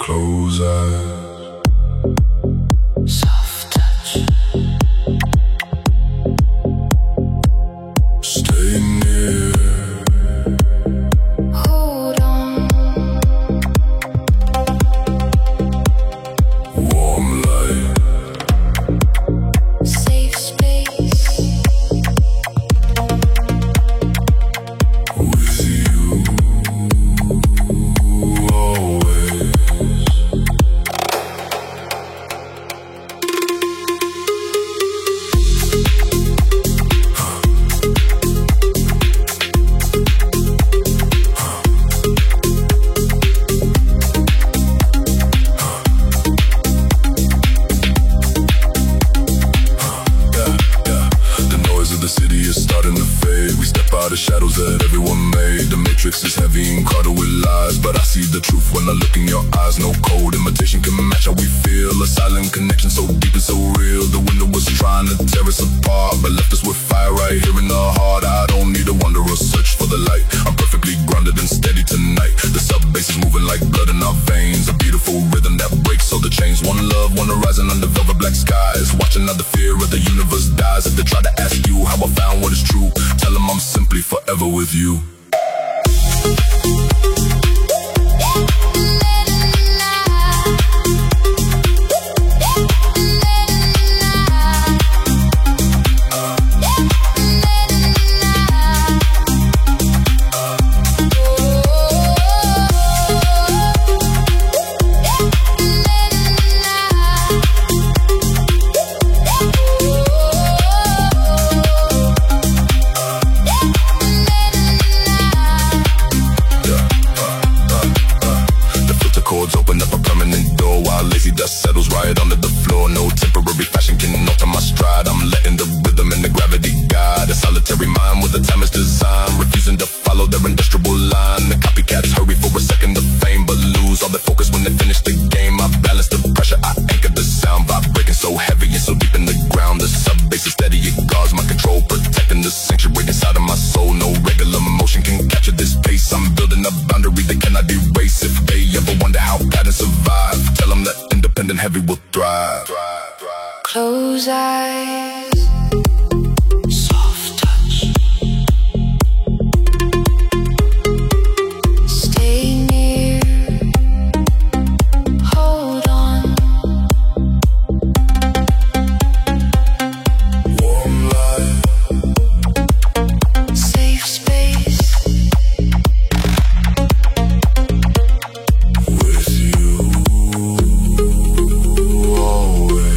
Close eyes, soft touch. stay near, Hold on, warm light, safe space. with you always. The noise of the city is starting to fade. We step out of shadows that everyone made. The matrix is heavy and crowded with lies, but I see the truth when I look in your eyes. No cold imitation can match how we feel. A silent connection so deep and so real. The window was trying to tear us apart, but left us with fire right here in the heart. I don't need to wander or search for the light. I'm perfectly grounded and steady tonight. The sub-bass is moving like blood in our veins. A beautiful rhythm that breaks all the chains. One love, one horizon under velvet black skies. Watching out the fear of the universe dies. If they try to ask you how I found what is true, tell them I'm simply forever with you. Open up a permanent door while lazy dust settles right under the floor. No temporary fashion can alter my stride. I'm letting the rhythm and the gravity guide. A solitary mind with a timeless design, refusing to follow their industrial line. The copycats hurry for a second of fame, but lose all their focus when they finish the game. I balance the pressure, I anchor the sound, vibrating so heavy and so deep in the ground. The sub-bass is steady, it guards my control, protecting the sanctuary inside of my soul. No regular motion can capture this pace. I'm building a boundary they cannot erase. If they ever wonder how patterns survive, tell them that independent heavy will thrive. Close eyes, soft touch. Stay near, hold on, Warm light, safe space. with you always.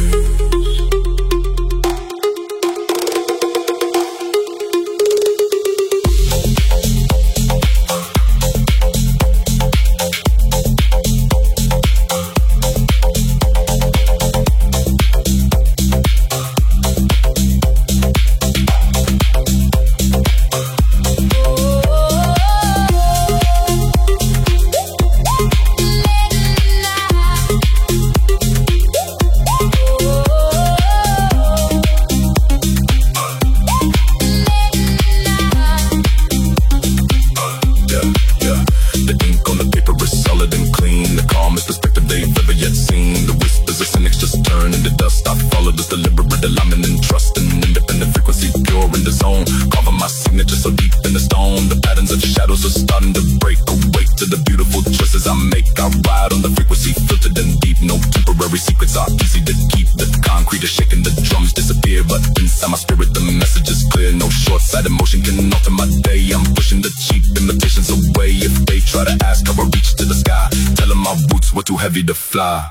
Yeah. The ink on the paper is solid and clean. The calmest perspective they've ever yet seen. The whispers of cynics just turn into dust. I follow this deliberate alignment and trust. An independent frequency, pure in the zone. Carving my signature so deep in the stone. The patterns of shadows are starting to break. Awake to the beautiful choices I make. I ride on the frequency, filtered and deep. No temporary secrets are easy to keep. The concrete is shaking, the drums disappear, but inside my spirit the message is clear. No short-sighted motion can alter my day. I'm pushing the cheap imitations away. If they try to ask how I reach to the sky, tell them my roots were too heavy to fly.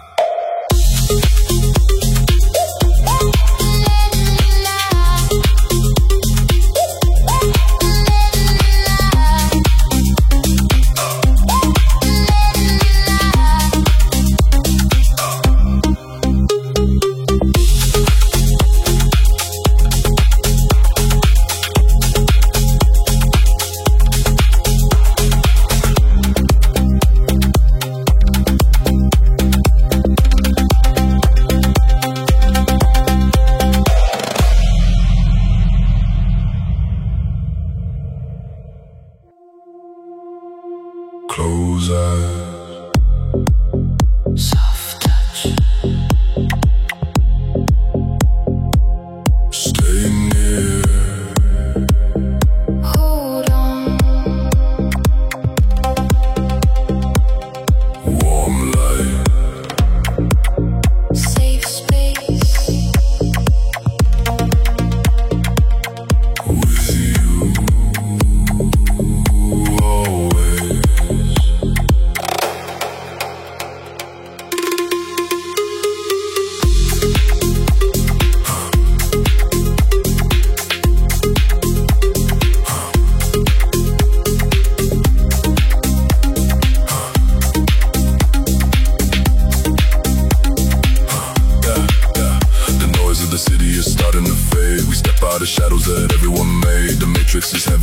Close eyes,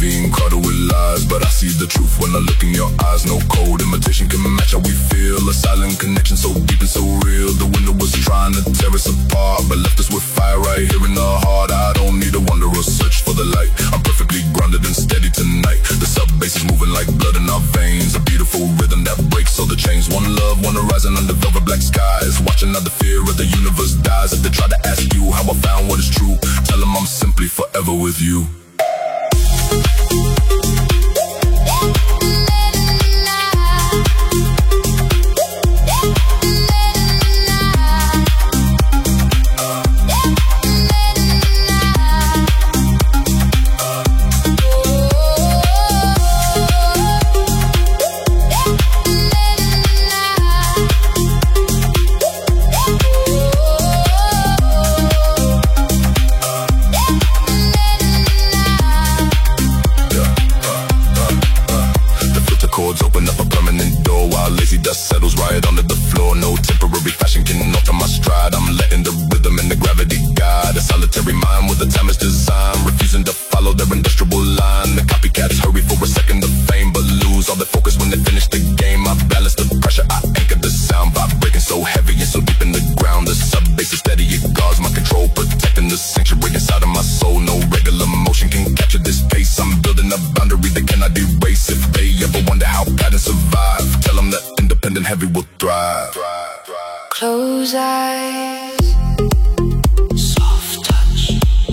heavy and crowded with lies, but I see the truth when I look in your eyes. No cold imitation can match how we feel. A silent connection so deep and so real. The window was trying to tear us apart, but left us with fire right here in the heart. I don't need to wonder or search for the light. I'm perfectly grounded and steady tonight. The sub-bass is moving like blood in our veins. A beautiful rhythm that breaks all the chains. One love, one horizon under velvet black skies. Watching how the fear of the universe dies. If they try to ask you how I found what is true, tell them I'm simply forever with you. Open up a permanent door while lazy dust settles right onto the floor. No temporary fashion can alter my stride. I'm letting the rhythm and the gravity guide. A solitary mind with a timeless design, refusing to follow their industrial line. The copycats hurry for a second of fame, but lose all their focus when they finish the game. I balance the pressure, I anchor the sound, vibrating so heavy and so deep in the ground. The sub-bass is steady, it guards my control, protecting the sanctuary inside of my soul. No regular motion can capture this pace. I'm building a boundary that cannot erase. If they ever wonder how patterns survive, tell them that independent heavy will thrive. Close eyes, soft touch.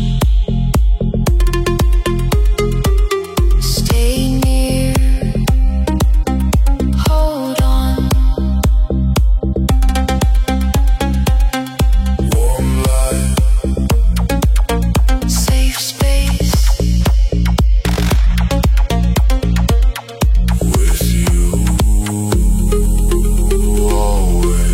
Stay near, hold on. Warm light, Safe space. with you always.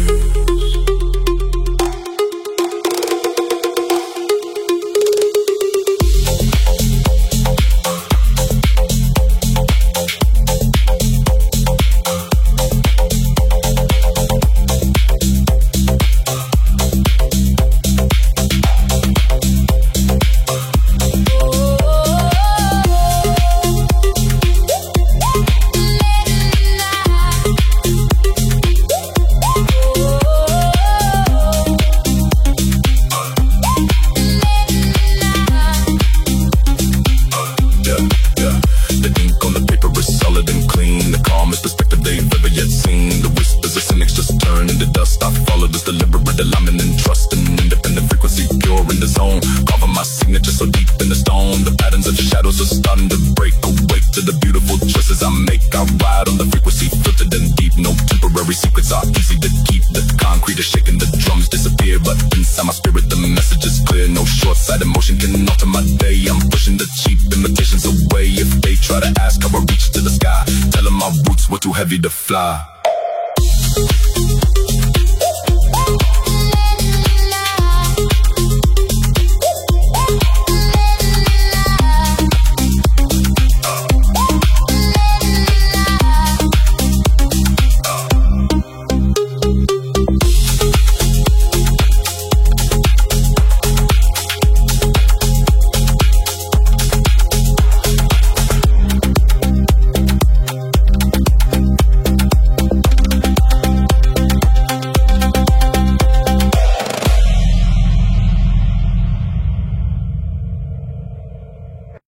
The ink on the paper is solid and clean. The calmest perspective they've ever yet seen. The whispers of cynics just turn into dust. I follow this deliberate alignment and trust. An independent frequency pure in the zone. Carving my signature so deep in the stone. The patterns of shadows are starting to break. Awake to the beautiful choices I make. I ride on the frequency filtered and deep. No temporary secrets are easy to keep. The concrete is shaking, the drums disappear, but inside my spirit the message is clear. No short-sighted motion can alter my day. I'm pushing the cheap imitations away. If they try to ask how I reach to the sky, tell them my roots were too heavy to fly.